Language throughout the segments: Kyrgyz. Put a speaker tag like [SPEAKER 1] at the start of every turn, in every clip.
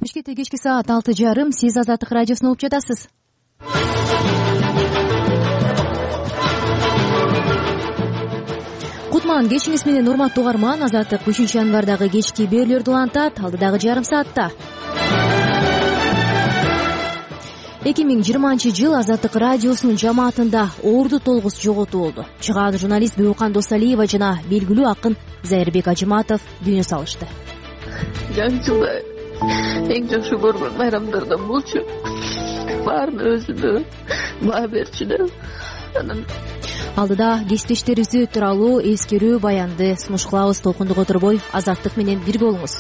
[SPEAKER 1] Бишкекте кечки саат 6:30. Сиз Азаттык радиосун угуп жатасыз. Кутман кечиңиз менен, урматтуу угарман. Азаттык 3-январдагы кечки берүүлөрдү улантат. Алдыдагы жарым саатта 2020 Азаттык радиосунун жамаатында орду толгус жоготуу болду. Чыгаан журналист Бөкан Досалиева жана белгилүү акын Зайырбек Ажыматов дүйнө салышты.
[SPEAKER 2] Жаңы жылда эң жакшы көргөн байрамдардан болчу. Баарын өзүнө баа берчү.
[SPEAKER 1] Алдыда кесиптештерибиз тууралуу эскерүү баянды сунуш кылабыз. Толкундук отурбой Азаттык менен бирге болуңуз.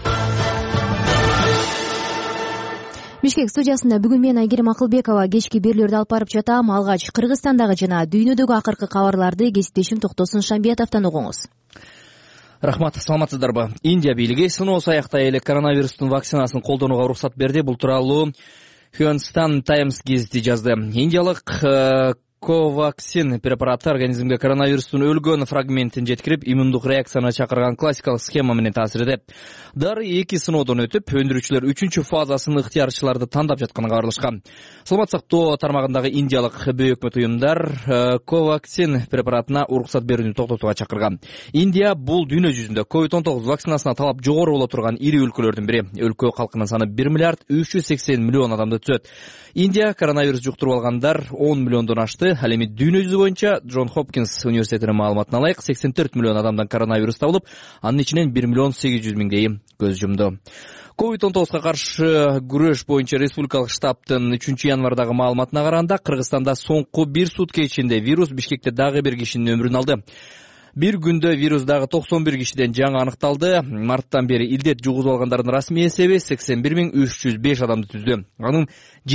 [SPEAKER 1] Бишкек студиясында бүгүн мен Айгерим Акылбекова кечки берүүлөрдү алып барып жатам. Алгач Кыргызстандагы жана дүйнөдөгү акыркы кабарларды кесиптешим Токтосун Шамбиятовдон угуңуз.
[SPEAKER 3] Рахмат, саламатсыздарбы? Индия бийлиги сыноосу аяктай эле коронавирустун вакцинасын колдонууга уруксат берди. Бул тууралуу Hindustan Times гезити жазды. Индиялык Коваксин препараты организмге коронавирустун өлгөн фрагментин жеткирип, иммундук реакцияны чакырган классикалык схема менен таасир этет. Дары 2 сыноодон өтүп, өндүрүүчүлөр 3-чү фазасын ыктыярчыларды тандап жатканын кабарлашкан. Саламат сактоо тармагындагы индиялык бейөкмөт уюмдар Коваксин препаратына уруксат берүүнү токтотууга чакырган. Индия бул дүйнө жүзүндө COVID-19 вакцинасына талап жогору боло турган ири өлкөлөрдүн бири. Өлкө калкынын саны 1 миллиард 380 миллион адамды түзөт. Индия коронавирус жуктуруп алгандар 10 миллиондон ашты. Ал эми дүйнө жүзү боюнча Джон Хопкинс университетинин маалыматына ылайык 84 миллион адамдан коронавирус табылып, анын ичинен 1 миллион 800 миңдейи көз жумду. COVID-19 каршы күрөш боюнча республикалык штабтын 3-январдагы маалыматына караганда, Кыргызстанда соңку 1 сутка ичинде вирус Бишкекте дагы бир кишинин өмүрүн алды. Bir күндө вирус дагы 91 кишиден жаңы аныкталды. Марттан бери илдет жугузуп алгандардын расмий эсеби 81305 адамды түздү. Анын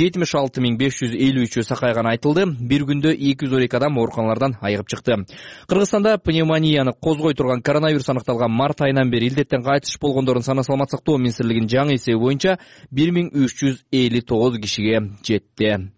[SPEAKER 3] 76553 сакайганы айтылды. Bir күндө 212 адам ооруканалардан айыгып чыкты. Кыргызстанда пневмонияны козгой турган коронавирус аныкталган март айынан бери илдеттен кайтыш болгондордун саны Саламат сактоо министрлигинин жаңы эсеби боюнча 1359 кишиге жетти.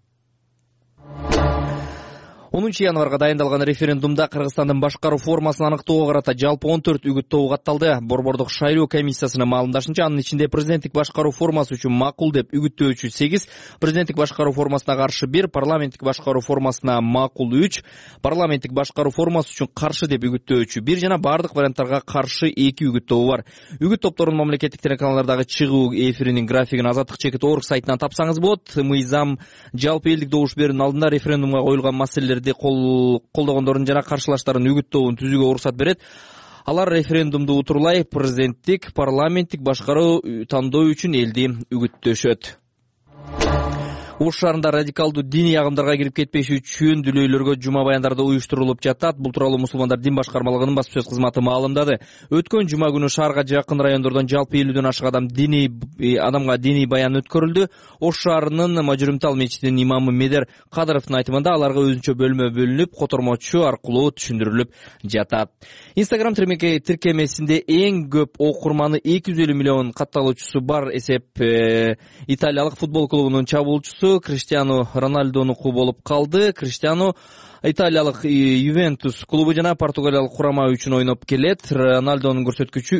[SPEAKER 3] 10 январга дайындалган референдумда Кыргызстандын башкаруу формасын аныктоого карата жалпы 14 үгүт тобу катталды. Борбордук шайлоо комиссиясынын маалымдашынча, анын ичинде президенттик башкаруу формасы үчүн макул деп үгүттөөчү 8, президенттик башкаруу формасына каршы 1, парламенттик башкаруу формасына макул 3, парламенттик башкаруу формасы үчүн каршы деп үгүттөөчү 1 жана бардык варианттарга каршы 2 үгүт тобу бар. Үгүт топторунун мамлекеттик телеканалдардагы чыгуу эфиринин графигин Азаттык.org сайтынан тапсаңыз болот. Мыйзам жалпы элдик добуш берүүнүн алдында референдумга коюлган маселелер колдогондордун жана каршылаштардын үгүт тобун түзүүгө уруксат берет. Алар референдумду утурлай президенттик, парламенттик башкаруу тандоо үчүн элди үгүттөшөт. Ош шаарында радикалдуу диний агымдарга кирип кетпеш үчүн дүлөйлөргө жума баяндарды уюштурулуп жатат. Бул тууралуу мусулмандар дин башкармалыгынын баспасөз кызматы маалымдады. Өткөн жума күнү шаарга жакын райондордон жалпы 50ден ашык адамга диний баян өткөрүлдү. Ош шаарынын Мажурумтал мечитинин имамы Медер Кадыровдун айтымында аларга өзүнчө бөлмө бөлүнүп, котормочу аркылуу түшүндүрүлүп жатат. Инстаграм тиркемесинде эң көп окурманы 250 миллион катталуучусу бар эсеп италиялык футбол клубунун чабуулчусу Криштиану Роналдонуку болуп калды. Криштиану италиялык Ювентус клубу жана Португалиялык курама үчүн ойноп келет. Роналдонун көрсөткүчү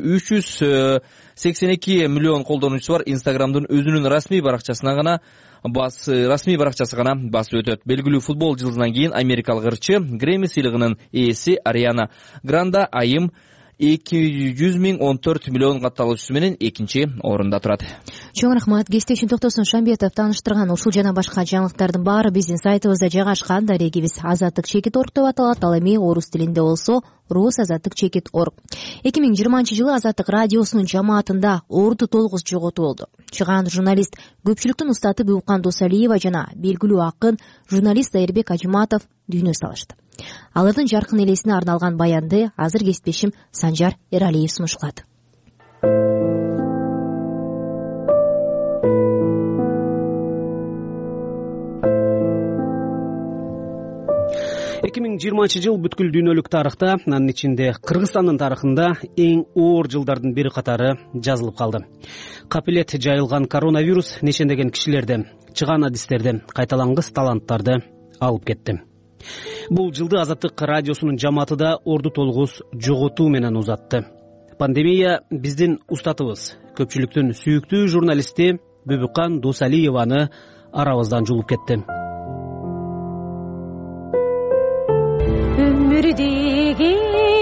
[SPEAKER 3] 382 миллион колдонуучусу бар. Инстаграмдын өзүнүн расмий баракчасы гана басып өтөт. Белгилүү футбол жылдызынан кийин америкалык ырчы Грэмми сыйлыгынын ээси Ариана Гранде айым 214 миллион катталуучусу менен экинчи орунда турат.
[SPEAKER 1] Чоң рахмат. Кесиптешим Токтосун Шамбиятов тааныштырган ушул жана башка жаңылыктардын баары биздин сайтыбызда жайгашкан. Дарегибиз Азаттык.org деп аталат. Ал эми орус тилинде болсо rusazаттык.org. 2020 жылы Азаттык радиосунун жамаатында орду толгус жоготуу болду. Чыгаан журналист көпчүлүктүн устаты Бөкан Досалиева жана белгилүү акын журналист Зайырбек Ажыматов дүйнө салышты. Алардын жаркын элесине арналган баянды азыр кесиптешим Санжар Эралиев сунуш кылат.
[SPEAKER 4] 2020 жыл бүткүл дүйнөлүк тарыхта, анын ичинде Кыргызстандын тарыхында эң оор жылдардын бири катары жазылып калды. Капилет жайылган коронавирус нешендеген кишилерди, чыган адистерди, кайталангыс таланттарды алып кетти. Бул жылды Азаттык радиосунун жамааты да орду толгус жоготуу менен узатты. Пандемия биздин устатыбыз, көпчүлүктүн сүйүктүү журналисти Бүбүкан Дусалиеваны арабыздан жулуп кетти.
[SPEAKER 5] Өмүрдөгү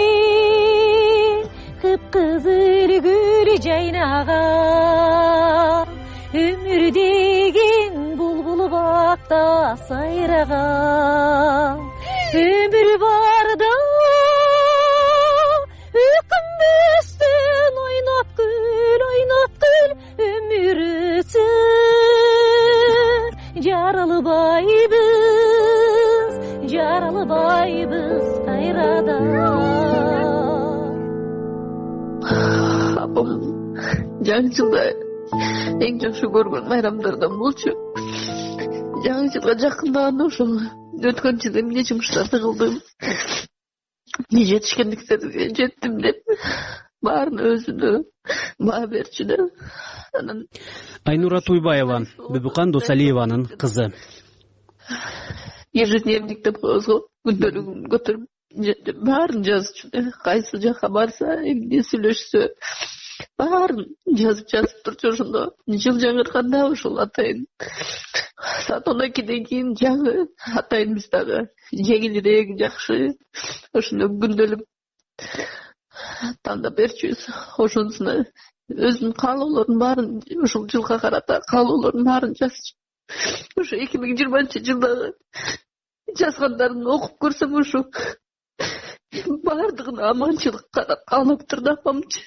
[SPEAKER 5] кыпкызыл гүл жайнаган, өмүр деген булбул бакта сайраган, өмүр барда өкүнбөстөн ойноп күл өмүр өтсүн, жаралбайбыз кайрадан.
[SPEAKER 2] Апам жаңы жылда эң жакшы көргөн майрамдардан болчу. Жаңы жылга жакындаганда ошол өткөн жылы эмне жумуштарды кылдым, эмне жетишкендиктерге жеттим деп баарын өзүнө баа берчү да. Анан
[SPEAKER 4] Айнура Туйбаева, Бүбүкан Дусалиеванын кызы.
[SPEAKER 2] Ежедневник деп коебуз, күндөлүгүн көтөрүп баарын жазчу. Кайсы жака барса, эмне сүйлөшсө, баарын жазып турчу. Ошондо жыл жаңырганда ошол атайын саат 12ден кийин жаңы атайынбыз дагы жеңилирээк, жакшы ошондо күндөлүк тандап берчүбүз. Ошонусуна өзүнүн каалоолорунун баарын, ушул жылга карата каалоолорунун баарын жазчу. Ошо 2020-жылдагы жазгандарын окуп көрсөм, ошо баардыгын аманчылык каалап турду апамчы.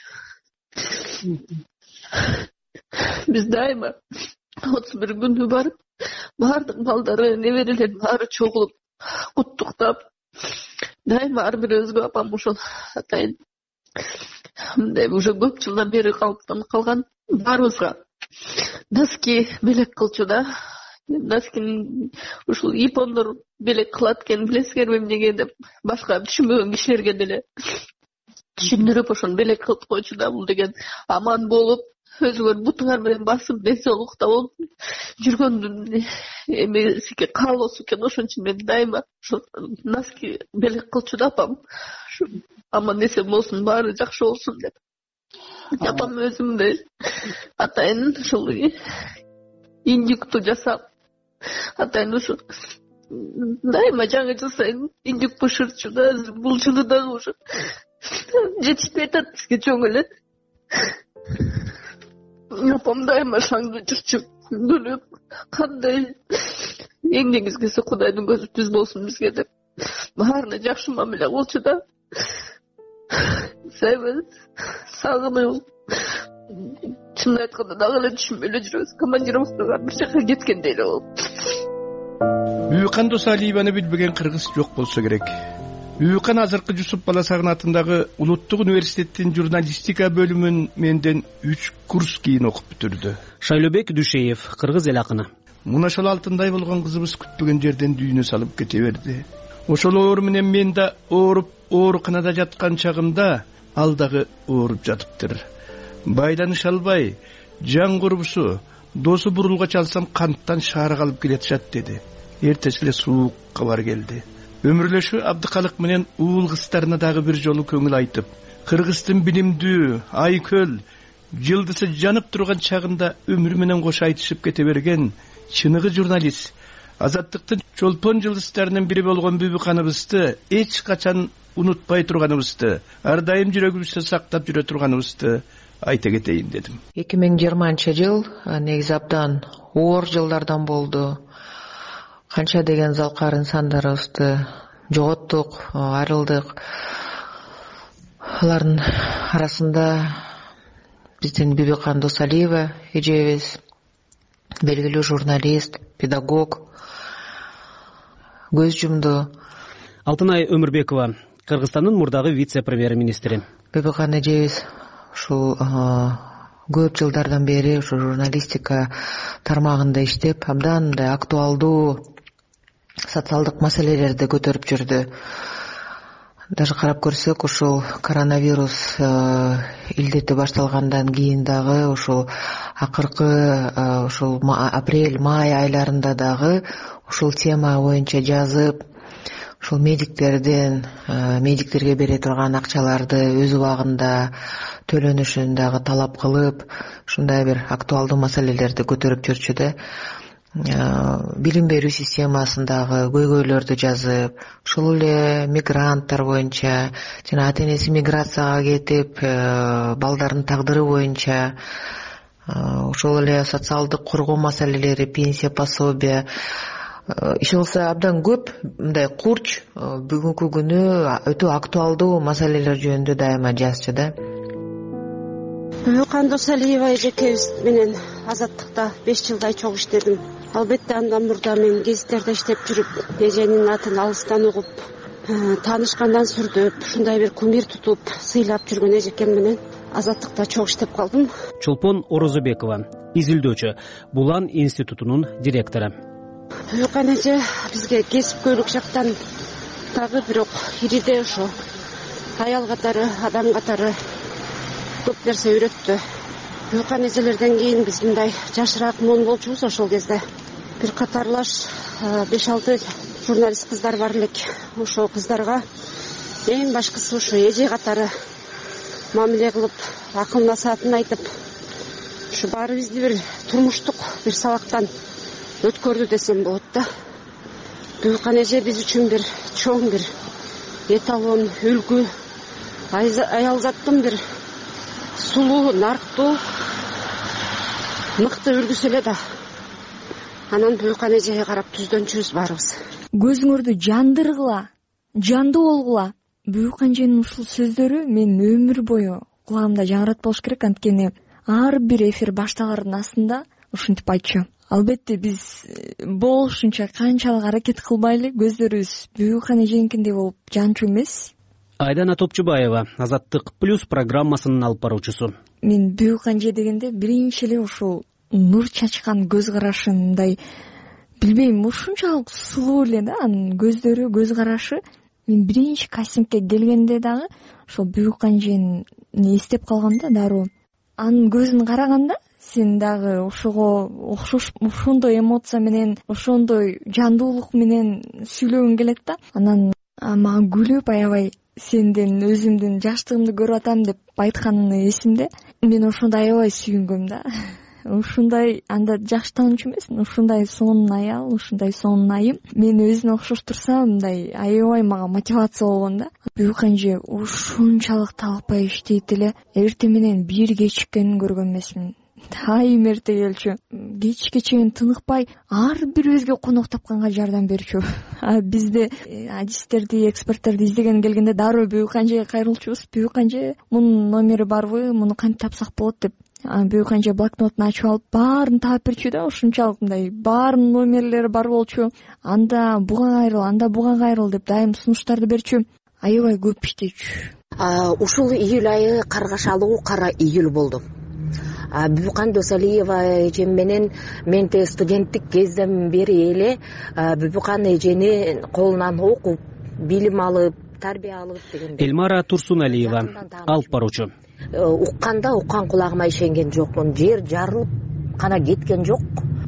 [SPEAKER 2] Биз дайыма 31 күнү барып, баардык балдары, неберелер баары чогулуп, куттуктап, дайыма ар бирөөбүзгө апам ошол атайын мындай уже көп жылдан бери калыптанып калган баарыбызга носки белек кылчу да. Носкини ушул япондор белек кылат экен, билесиңерби эмнеге деп, башка түшүнбөгөн кишилерге деле түшүндүрүп ошону белек кылып койчу да. Бул деген аман болуп, өзүңөр бутуңар менен басып, денсаулыкта болуп жүргөндүн эмеси каалоосу экен. Ошон үчүн мен дайыма ошо носки белек кылчу да апам. Аман эсен болсун, баары жакшы болсун деп. Апам өзүмдө атайын ушул индюкту жасап, атайын ушу дайыма жаңы жыл сайын индюк бышырчу да. Бул жылы дагы ушу жетишпей атат бизге чоң эле. Апам дайыма шаңды жүрчү, күндөлүк кандай эмнеңиз келсе Кудайдын көзү түз болсун бизге деп баарына жакшы мамиле кылчу да. Severiz, sağlığımız. Чынын айтканда дагы эле түшүнбөй эле жүрөбүз. Командировкага бир жака кеткендей эле болуп.
[SPEAKER 6] Бүбүкан Дусалиеваны билбеген кыргыз жок болсо керек. Бүбүкан азыркы Жусуп Баласагын атындагы Улуттук университеттин журналистика бөлүмүн менден 3 курс кийин окуп бүтүрдү.
[SPEAKER 4] Шайлобек Душеев, кыргыз эл акыны.
[SPEAKER 6] Мына ошол алтындай болгон кызыбыз күтпөгөн жерден дүйнө салып кете берди. Ошол оору менен мен да ооруп, ооруканада жаткан чагымда ал дагы ооруп жатыптыр. Байланыша албай, жан курбусу, досу бурулгач алсам канттан шаара калып келатышат деди. Эртеси эле суук кабар келди. Өмүрлөшү Абдыкалык менен уул кыздарына дагы бир жолу көңүл айтып, кыргыздын билимдүү, айкөл, жылдысы жанып турган чагында өмүрү менен кошо айтышып кете берген чыныгы журналист, азаттыктын чолпон жылдыздарынын бири болгон Бүбүканыбызды эч качан унутпай турганыбызды, ар дайым жүрөгүбүздө сактап жүрө турганыбызды айта кетейин дедим.
[SPEAKER 7] 2020-жыл негизи абдан оор жылдардан болду. Канча деген залкар инсандарыбызды жоготтук, айрылдык. Алардын арасында биздин Бүбүкан Дусалиева эжебиз, белгилүү журналист, педагог көз жумду.
[SPEAKER 4] Алтынай Өмүрбекова, Кыргызстандын мурдагы вице-премьер-министри.
[SPEAKER 7] Бүбүкан эжебиз ушул көп жылдардан бери ушу журналистика тармагында иштеп, абдан мындай актуалдуу социалдык маселелерди көтөрүп жүрдү. Даже карап көрсөк, ушул коронавирус илдети башталгандан кийин дагы ушул акыркы ушул апрель, май айларында дагы ушул тема боюнча жазып, ушул медиктерге бере турган акчаларды өз убагында төлөнүшүн дагы талап кылып, ушундай бир актуалдуу маселелерди көтөрүп жүрчү да. Билим берүү системасындагы көйгөйлөрдү жазып, ушул эле мигранттар боюнча жана ата энеси миграцияга кетип, балдардын тагдыры боюнча, ошол эле социалдык коргоо маселелери, пенсия, пособие, иш кылса абдан көп мындай курч бүгүнкү күнү өтө актуалдуу маселелер жөнүндө дайыма жазчу да.
[SPEAKER 8] Бүкан Досалиева эжекебиз менен Азаттыкта 5 жылдай чогуу иштедим. Албетте андан мурда мен гезиттерде иштеп жүрүп, эженин атын алыстан угуп, таанышкандан сүрдөп, ушундай бир кумир тутуп, сыйлап жүргөн эжекем менен Азаттыкта чогуу иштеп калдым.
[SPEAKER 4] Чолпон Орозобекова, изилдөөчү, Булан институтунун директору.
[SPEAKER 8] Бүкан эже бизге кесипкөйлүк жактан дагы бирок ириде ошо аял катары, адам катары көп нерсе үйрөттү. Бүкан эжелерден кийин биз мындай жашыраак муун болчубуз ошол кезде. Бир катарлаш 5-6 журналист кыздар бар элек. Ошол кыздарга эң башкысы ушу эже катары мамиле кылып, акыл насаатын айтып, ушу баарыбызды бир турмуштук бир сабактан өткөрдү десем болот да. Бүкан эже биз үчүн бир чоң бир эталон, үлгү, аялзаттын бир сулуу, нарктуу, мыкты үлгүсү эле да. Анан Бүкан эжеге карап түздөнчүбүз баарыбыз.
[SPEAKER 9] Көзүңөрдү жандыргыла, жандуу болгула. Бүкан эженин ушул сөздөрү мен өмүр бою кулагымда жаңырат болуш керек, анткени ар бир эфир башталардын астында ушинтип айтчу. Албетте биз болушунча канчалык аракет кылбайлы, көздөрүбүз Бүкан эженикиндей болуп жанчу эмес.
[SPEAKER 4] Айдана Топчубаева, Азаттык плюс программасынын алып баруучусу.
[SPEAKER 9] Мен Бүкан эже дегенде биринчи эле ушул нур чачкан көз карашын, мындай билбейм, ушунчалык сулуу эле да анын көздөрү, көз карашы. Мен биринчи кастингке келгенде дагы ошол Бүкан эжени эстеп калгам да дароо. Анын көзүн караганда сен дагы ошого окшош, ошондой эмоция менен, ошондой жандуулук менен сүйлөгүң келет да. Анан мага күлүп аябай сенден өзүмдүн жаштыгымды көрүп атам деп айтканы эсимде. Мен ошондой аябай сүйүнгөм да. Ушундай анда жаштануучу эмесмин, ушундай сонун аял, ушундай сонун айым мен өзүнө окшоштурсам, мындай аябай мага мотивация болгон да. Бүкан эже ушунчалык талпай иштейт эле. Эртең менен бир кечиккенин көргөн эмесмин. Айым эрте келчү. Кечке чейин тыныкпай ар бирибизге конок тапканга жардам берчү. Бизде адистерди, эксперттерди издеген келгенде дароо Бүкан эжеге кайрылчубуз. Бүкан эже, мунун номери барбы, муну кантип тапсак болот деп. Бүкан эже блокнотун ачып алып баарын таап берчү да, ушунчалык мындай баарынын номерлери бар болчу. Анда буга кайрыл, анда буга кайрыл деп дайым сунуштарды берчү. Аябай көп иштечү.
[SPEAKER 10] Ушул июль айы каргашалуу кара июль болду. Бүкан Досалиева эжем менен менте студенттик кезден бери эле Бүкан эжени колунан окуп, билим алып, тарбия алып дегенде.
[SPEAKER 4] Элмара Турсуналиева, алып баруучу.
[SPEAKER 10] Уккан кулагыма ишенген жокмун. Жер жарылып кана кеткен жок.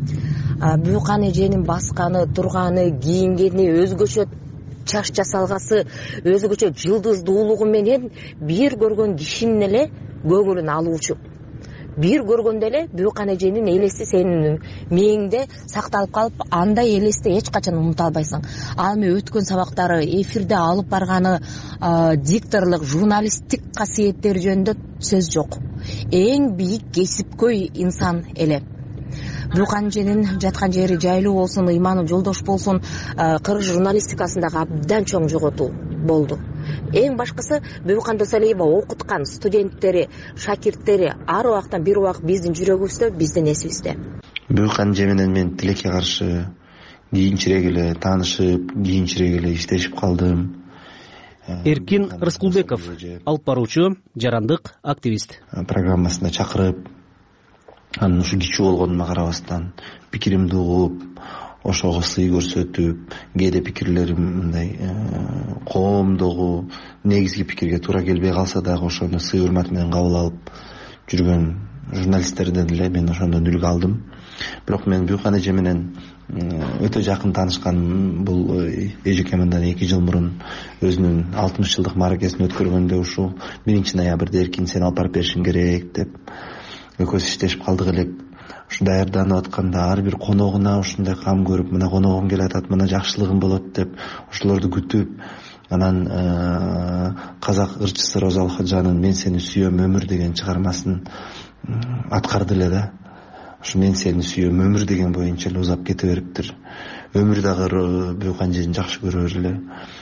[SPEAKER 10] Бүкан эженин басканы, турганы, кийингени, өзгөчө чаш жасалгасы, өзгөчө жылдыздуулугу менен бир көргөн кишинин эле көңүлүн алуучу. Бир көргөндө эле Бүкан эженин элеси сенин мээңде сакталып калып, андай элести эч качан унута албайсың. Ал эми өткөн сабактары, эфирде алып барганы, дикторлук, журналисттик касиеттери жөнүндө сөз жок. Эң бийик кесипкөй инсан эле. Бүкан эженин жаткан жери жайлуу болсун, ыйманы жолдош болсун, кыргыз журналистикасындагы абдан чоң жоготуу болду. Эң башкысы Бүкан Досалиева окуткан студенттери, шакирттери ар убактан бир убак биздин жүрөгүбүздө, биздин эсибизде.
[SPEAKER 11] Бүкан эже менен мен тилекке каршы кийинчерээк эле таанышып, кийинчерээк эле иштешип калдым.
[SPEAKER 4] Эркин Рыскулбеков, алып баруучу, жарандык активист.
[SPEAKER 11] Программасына чакырып, анын ушу кичүү болгонуна карабастан пикиримди угуп, ошого сый көрсөтүп, кээде пикирлерим мындай коомдогу негизги пикирге туура келбей калса дагы ошону сый урмат менен кабыл алып жүргөн журналисттерден эле мен ошондон үлгү алдым. Бирок мен Бүкан эже менен өтө жакын таанышкан. Бул эжекеминден 2 жыл мурун өзүнүн 60 жылдык мааракесин өткөргөндө ушул 1 ноябрда эркин сени алып барып беришиң керек деп экөөбүз иштешип калдык элек. Ушу даярданып атканда ар бир коногуна ушундай кам көрүп, мына коногум келатат, мына жакшылыгым болот деп ошолорду күтүп, анан казак ырчысы Роза Алхажанын «Мен сени сүйөм өмүр» деген чыгармасын аткарды эле да. Ушу «Мен сени сүйөм өмүр» деген боюнча эле узап кете бериптир. Өмүр дагы Бөканжиевин жакшы көрөр эле.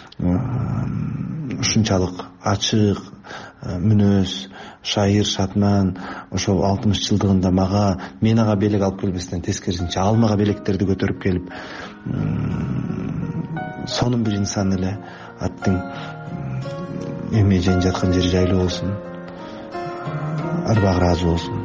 [SPEAKER 11] Ушунчалык ачык мүнөз, шайыр, шатман. Ошол 60 жылдыгында мен ага белек алып келбестен тескерисинче ал мага белектерди көтөрүп келип, сонун бир инсан эле. Аттың эме жен жаткан жери жайлуу болсун, арбагы ыраазы болсун.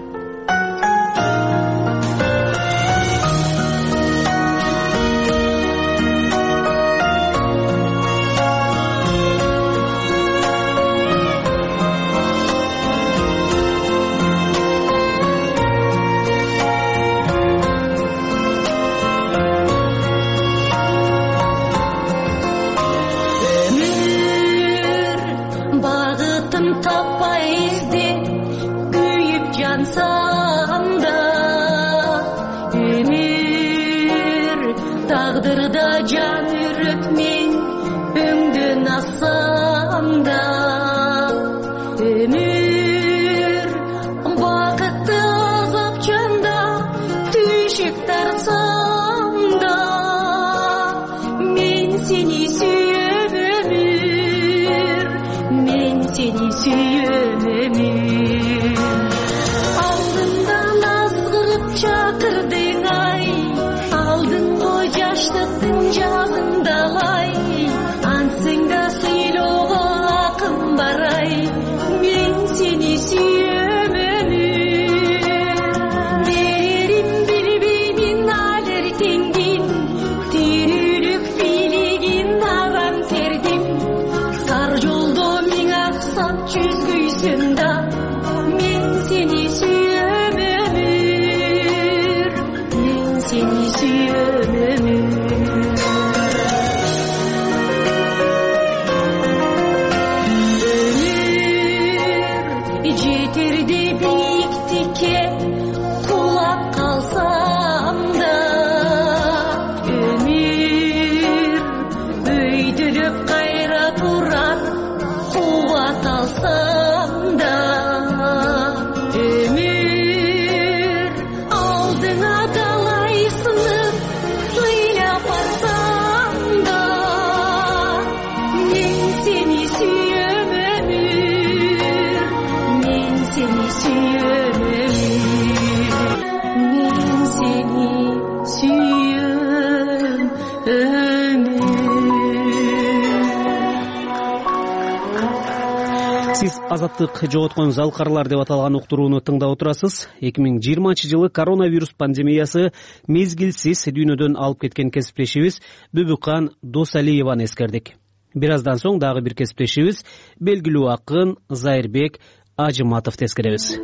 [SPEAKER 4] Азаттык жоготкон залкарлар деп аталган уктурууну тыңдап отурасыз. 2020-жылы коронавирус пандемиясы мезгилсиз дүйнөдөн алып кеткен кесиптешибиз Бүбүкан Досалиеваны эскердик. Бир аздан соң дагы бир кесиптешибиз белгилүү акын Зайырбек Ажыматовду эскеребиз.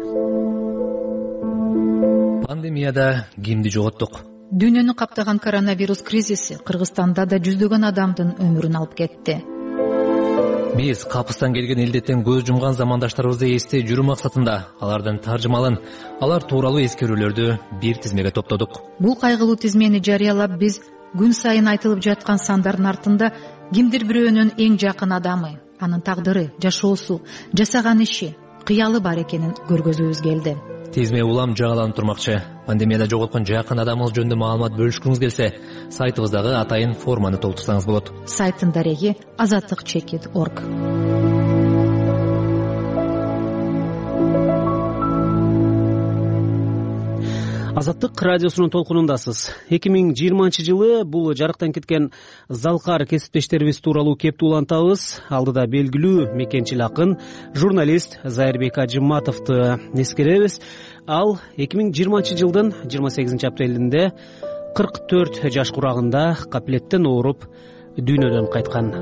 [SPEAKER 12] Пандемияда кимди жоготтук?
[SPEAKER 13] Дүйнөнү каптаган коронавирус кризиси Кыргызстанда да жүздөгөн адамдын өмүрүн алып кетти.
[SPEAKER 12] Биз капыстан келген илдеттен көз жумган замандаштарыбызды эстей жүрүү максатында алардын таржымалын, алар тууралуу эскерүүлөрдү бир тизмеге топтодук.
[SPEAKER 13] Бул кайгылуу тизмени жарыялап биз күн сайын айтылып жаткан сандардын артында кимдир бирөөнүн эң жакын адамы, анын тагдыры, жашоосу, жасаган иши, кыялы бар экенин көргөзүүбүз келди.
[SPEAKER 12] Тизме улам жагаланып турмакчы. Пандемияда жоготкон жакын адамыңыз жөнүндө маалымат бөлүшкүңүз келсе, сайтыбыздагы атайын форманы толтурсаңыз болот.
[SPEAKER 13] Сайттын дареги azattik.org.
[SPEAKER 4] Азаттык радиосунун толкунундасыз. 2020-жылы бул жарыктан кеткен залкар кесиптештерибиз тууралуу кеп улантабыз. Алдыда белгилүү мекенчил акын, журналист Зайырбек Ажыматовду эскеребиз. Ал 2020-жылдын 28 апрелинде 44 жаш курагында капилеттен ооруп дүйнөдөн кайткан.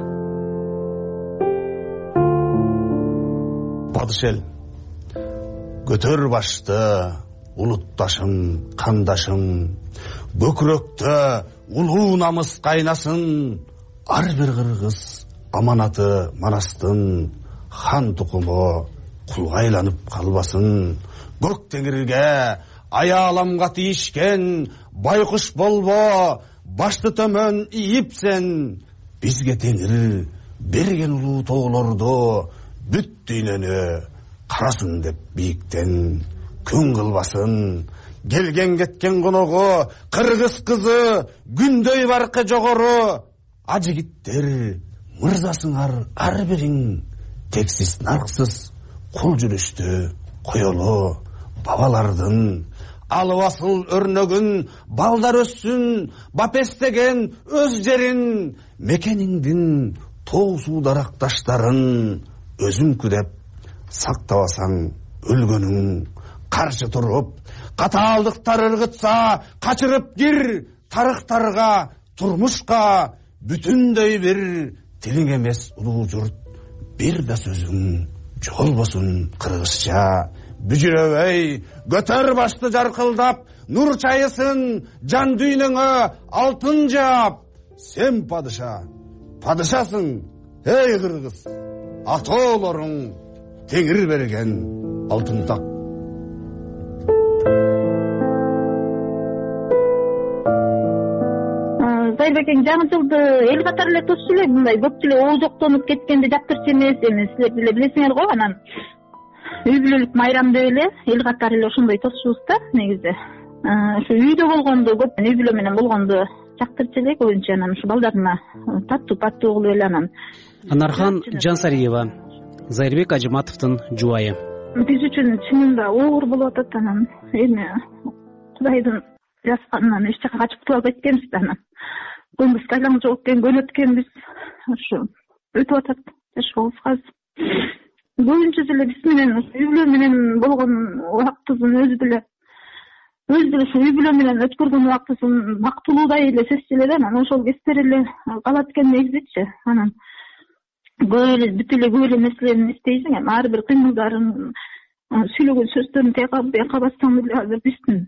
[SPEAKER 14] Падыш эл, көтөр башты,
[SPEAKER 11] улутташым, кандашым, көкүрөктө улуу намыс кайнасын. Ар бир кыргыз аманаты манастын, хан тукуму кулга айланып калбасын. Көк теңирге аяламга тийишкен байкуш болбо, башты төмөн ийипсен. Бизге теңир берген улуу тоолорду бүт дүйнөнү карасын деп бийиктен күн кылбасын. Келген кеткен коногу кыргыз кызы күндөй баркы жогору. Ажигиттер мырзасыңар ар бириң, тексиз нарксыз кул жүрүштү коелу. Бабалардын алып асыл өрнөгүн балдар өссүн, бапестеген өз жерин, мекениңдин тоо суу даракташтарын өзүңкү деп сактабасаң өлгөнүң. Каршы туруп катаалдыктар ыргытса качырып кир тарыктарга, турмушка. Бүтүндөй бир тилиң эмес улуу журт, бир да сөзүң жоголбосун кыргызча. Бүжүрөбөй көтөр башты жаркылдап, нур чайысын жан дүйнөңө алтын жаап. Сен падыша, падышасың, эй кыргыз, атоолоруң теңир берген алтын так.
[SPEAKER 14] Зайырбек, жаңы жылды эл катары эле тосчу эле, мындай көп деле оозоктонуп кеткенди жактырчу эмес. Эми силер деле билесиңер го, анан үй бүлөлүк майрам деп эле эл катары эле ошондой тосчубуз да негизи. Ушу үйдө болгонду, көп үй бүлө менен болгонду жактырчу эле көбүнчө. Анан ушу балдарына таттуу кылып эле анан.
[SPEAKER 4] Анархан Жансариева, Зайырбек Ажыматовдун жубайы.
[SPEAKER 14] Биз үчүн чынында оор болуп атат. Анан эми Кудайдын жазганынан эч жака качып кутула албайт экенбиз да. Анан көңүбүзгө айланып жок экен, көнөткөнбүз. Ушу өтүп атат жашообуз азыр. Көбүнчө эле биз менен үй бүлө менен болгон убактыбыздын өзү деле ушу үй бүлө менен өткөргөн убактыбыздын бактылуудай эле сезчү эле да. Анан ошол кездер эле калат экен негизичи. Анан бүт эле көп эле нерселерин эстейсиң, эми ар бир кыймылдарын, сүйлөгөн сөздөрүн тияка бассаң деле азыр биздин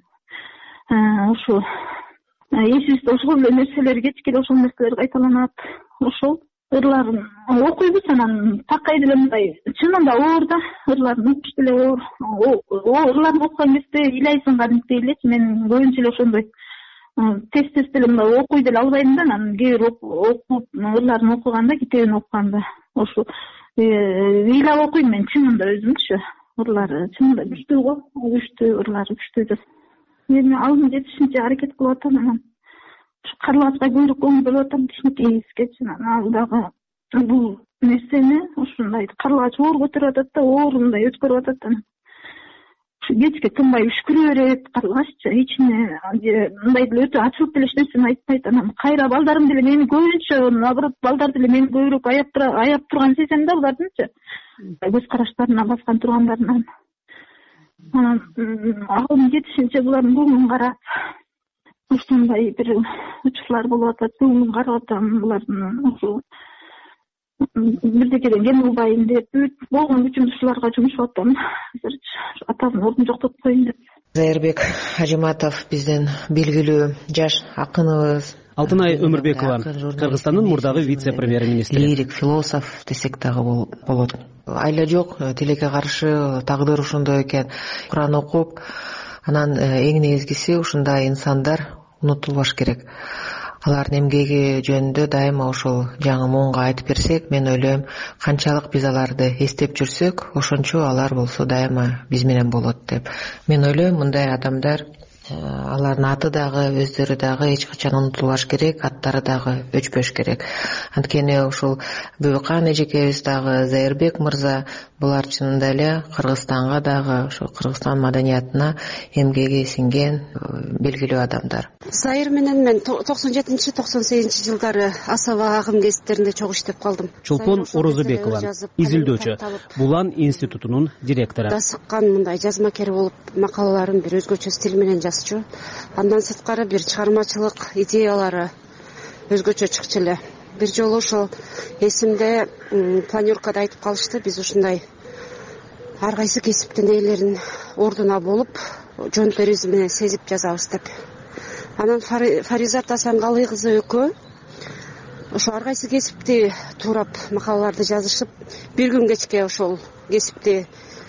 [SPEAKER 14] ушу эсибизде ошол эле нерселер кечке ошол нерселер кайталанат. Ошол ырларын окуйбуз. Анан такай деле мындай чынында оор да, ырларын окуш деле оор. Ырларын окуган кезде ыйлайсың кадимкидей элечи. Мен көбүнчө эле ошондой тез деле мындай окуй деле албайм да. Анан кээ бир окуп ырларын окуганда, китебин окуганда ошо ыйлап окуйм мен чынында өзүмчү. Ырлары чынында күчтүү го, күчтүү ырлары күчтүү. Эми алдын жетишинче аракет кылып атам. Анан Карлыгачка көбүрөөк көңүл бөлүп атам, кичинекейибизге. Анан дагы бул нерсени ушундай Карлыгач оор көтөрүп атат да, оор мындай өткөрүп атат. Анан ушу кечке тынбай үшкүрө берет Карлыгаччы, ичине мындай деле өтө ачылып деле эч нерсени айтпайт. Анан кайра балдарым деле мени көбүнчө, наоборот, балдар деле мени көбүрөөк аяп турган сезем да булардынчы. Көз караштарына баскан тургандарынан. Анан алдын жетишинче булардын көңүлүн карап, ушундай бир учурлар болуп атат. Көңүлүн карап атам булардын. Ошо бирдекеден кем кылбайын деп, болгон күчүмдү ушуларга жумшап атам. Азырчы атасын ордун жоктотуп коеюн деп.
[SPEAKER 7] Зайырбек Ажыматов биздин белгилүү жаш акыныбыз.
[SPEAKER 4] Алтынай Өмүрбекова, Кыргызстандын мурдагы вице-премьер-министри.
[SPEAKER 7] Лирик, философ десек дагы болот. Айла жок, тилекке каршы тагдыр ошондой экен. Куран окуп, анан эң негизгиси ушундай инсандар унутулбаш керек. Алардын эмгеги жөнүндө дайыма ошол жаңы муунга айтып берсек, мен ойлойм, канчалык биз аларды эстеп жүрсөк, ошончо алар болсо дайыма биз менен болот деп. Мен ойлойм, мындай адамдар алардын аты дагы, өздөрү дагы эч качан унутулбаш керек, аттары дагы өчпөш керек. Анткени ушул Бөбөкан эжекебиз дагы, Зайырбек мырза, булар чынында эле Кыргызстанга дагы, ошо Кыргызстан маданиятына эмгеги сиңген белгилүү адамдар.
[SPEAKER 8] Зайыр менен мен 97-98 жылдары Асаба агым гезиттеринде чогуу иштеп калдым.
[SPEAKER 4] Чолпон Орозобекова, изилдөөчү, Булан институтунун директору.
[SPEAKER 8] Да сыккан мындай жазмакер болуп, макалаларын бир өзгөчө стиль менен жазчу. Андан сырткары бир чыгармачылык идеялары өзгөчө чыкчу эле. Бир жолу ошол эсимде планёркада айтып калышты, биз ушундай ар кайсы кесиптин ээлерин ордуна болуп жон берүүсү менен сезип жазабыз деп. Анан Фаризат Асангалый кызы экөө ошо ар кайсы кесипти туурап макалаларды жазышып, бир күн кечке ошол кесипти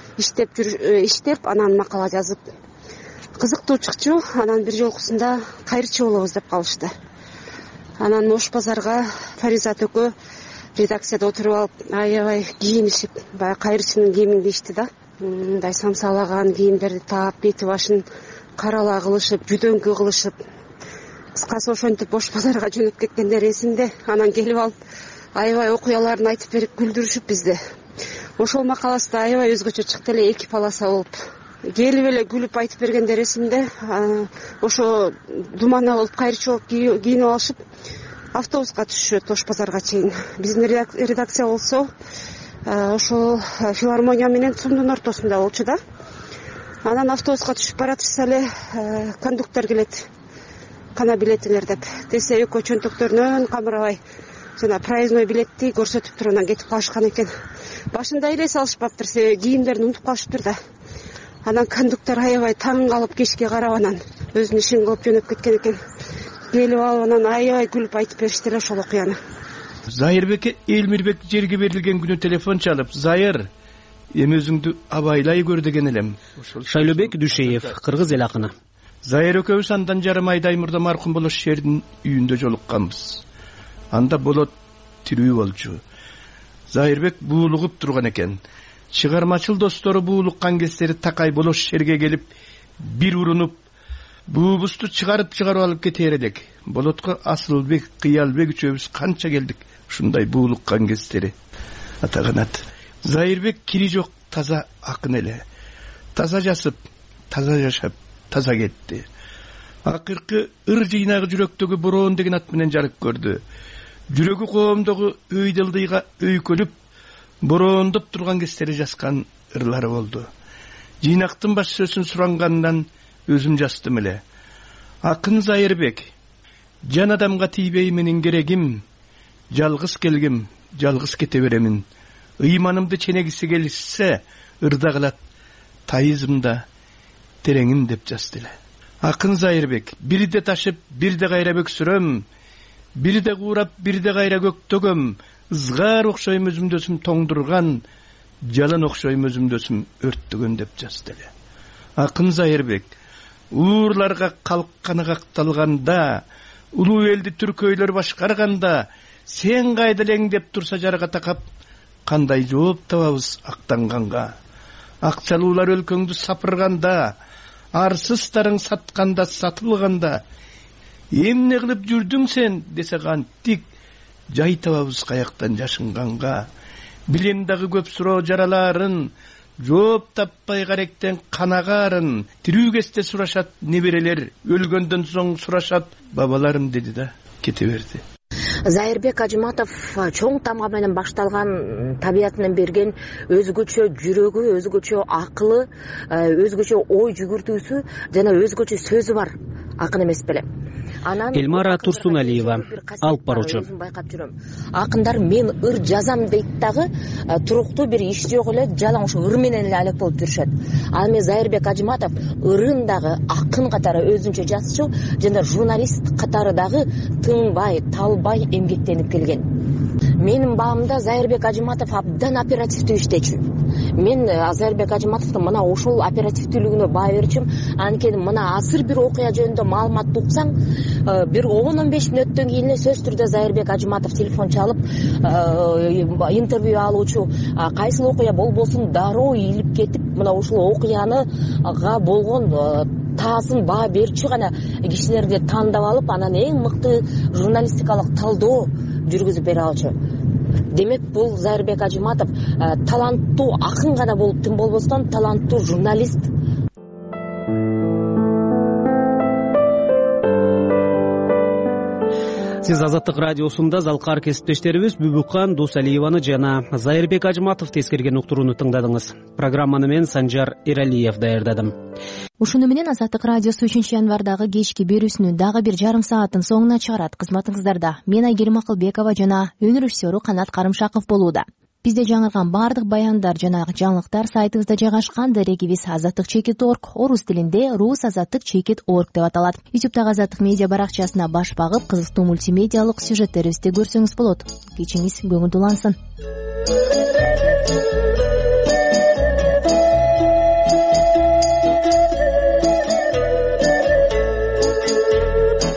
[SPEAKER 8] иштеп, анан макала жазып, кызыктуу чыкчу. Анан бир жолкусунда кайрчы болобуз деп калышты. Анан Ош базарга Фаризат экөө редакцияда отуруп алып, аябай кийинишип, баягы кайрчынын кийимин кийишти да. Мындай самсалаган кийимдерди таап, бети башын карала кылышып, жүдөңкү кылышып, кыскасы ошентип Ош базарга жөнөп кеткендер эсимде. Анан келип алып, аябай окуяларын айтып берип күлдүрүшүп бизди. Ошол макаласы да аябай өзгөчө чыкты эле, 2 полоса болуп. Келип эле күлүп айтып бергендер эсимде. Ошо думана болуп, кайрчы болуп кийинип алышып, автобуска түшүшөт Ош базарга чейин. Биздин редакция болсо ошол филармония менен ЦУМдун ортосунда болчу да. Анан автобуска түшүп баратышса эле кондуктор келет. Кана билетиңер деп. Десе экөө чөнтөктөрүнөн камырабай жана проездной билетти көрсөтүп туруп анан кетип калышкан экен. Башында эле салышпаптыр, себеби кийимдерин унутуп калышыптыр да. Анан кондуктор аябай таң калып, кечке карап анан өзүнүн ишин кылып жөнөп кеткен экен. Келип алып анан аябай күлүп айтып беришти эле ошол окуяны.
[SPEAKER 6] Зайырбек Элмирбек жерге берилген күнү телефон чалып, "Зайыр, эми өзүңдү абайлай көр" деген элем.
[SPEAKER 4] Шайлообек Дүшеев, кыргыз эл акыны.
[SPEAKER 6] Зайыр экөөбүз андан жарым айдай мурда маркум Болот шээринин үйүндө жолукканбыз. Анда Болот тирүү болчу. Зайырбек буулугуп турган экен. Чыгармачыл достору буулуккан кездери такай Болот шээрге келип, бир урунуп, буубузду чыгарып алып кетер элек. Болотко Асылбек, Кыялбек үчөөбүз канча келдик ушундай буулуккан кездери. Атаганат. Зайырбек кири жок таза акын эле. Таза жасып, таза жашап, таза кетти. Акыркы ыр жыйнагы жүрөктөгү бороон деген ат менен жарык көрдү. Жүрөгү коомдогу өйдылдыйга өйкөлүп, бороондоп турган кездери жазган ырлары болду. Жыйнактын баш сөзүн сурангандан өзүм жаздым эле. Акын Зайырбек, жан адамга тийбей менин керегим, жалгыз келгим, жалгыз кете беремин. Ыйманымды ченегиси келишсе, ырда калат тайызымда тереңим деп жазды эле. Акын Зайырбек, бирде ташып, бирде кайра бөксүрөм, бирде куурап, бирде кайра көктөгөм, ызгар окшойм өзүмдөсүм тоңдурган, жалан окшойм өзүмдөсүм өрттөгөн деп жазды эле. Акын Зайырбек, уурларга калкканы какталганда, улуу элди түркөйлөр башкарганда, сен кайда элең деп турса жарга такап, кандай жооп табабыз актанганга? Акчалуулар өлкөңдү сапырганда, арсыздарың сатканда, сатылганда, эмне кылып жүрдүң сен десе кантик, жай табабыз каяктан жашынганга? Билем дагы көп суроо жараларын, жооп таппай каректен канагаарын, тирүү кезде сурашат неберелер, өлгөндөн соң сурашат бабаларым деди да кете берди.
[SPEAKER 10] Зайырбек Ажыматов чоң тамга менен башталган табиятынан берген өзгөчө жүрөгү, өзгөчө акылы, өзгөчө ой жүгүртүүсү жана өзгөчө сөзү бар акын эмес беле.
[SPEAKER 4] Элмара Турсуналиева, алып баруучу.
[SPEAKER 10] Байкап жүрөм. Акындар мен ыр жазам дейт дагы, туруктуу бир иш жок эле, жалаң ошо ыр менен эле алек болуп жүрүшөт. Ал эми Зайырбек Ажыматов ырын дагы акын катары өзүнчө жазчу жана журналист катары дагы тынбай, талбай эмгектенип келген. Менин баамда Зайырбек Ажыматов абдан оперативдүү иштечү. Мен Зайырбек Ажыматовдун мына ошол оперативдүүлүгүнө баа берчүм. Анткени мына асыр бир окуя жөнүндө маалымат уксаң, бир 10-15 мүнөттөн кийин эле сөз түрдө Зайырбек Ажыматов телефон чалып, интервью алуучу, кайсыл окуя болбосун дароо ийилип кетип, мына ушул окуяныга болгон таасын баа берчү гана кишилерди тандап алып, анан эң мыкты журналистикалык талдоо жүргүзүп бере алчу. Демек бул Зайырбек Ажыматов таланттуу акын гана болуп тим болбостон таланттуу журналист.
[SPEAKER 4] Сиз Азаттык радиосунда залкар кесиптештерибиз Бүбүккан Дусалиеваны жана Зайырбек Ажыматовду эскерген уктурууну тыңдадыңыз. Программаны мен Санжар Эралиев даярдадым.
[SPEAKER 1] Ушуну менен Азаттык радиосу 3-январдагы кечки берүүсүнүн дагы бир жарым саатын соңуна чыгарат. Кызматыңыздарда мен Айгерим Акылбекова жана өнөр режиссеру Канат Карымшаков болууда. Бизде жаңырган баардык баяндар жана жаңылыктар сайтыбызда жайгашкан. Дарегибиз азаттык чекит орг, орус тилинде рус азаттык чекит орг деп аталат. Ютубтагы азаттык медиа баракчасына баш багып, кызыктуу мультимедиалык сюжеттерибизди көрсөңүз болот. Кечиңиз көңүл дулансын.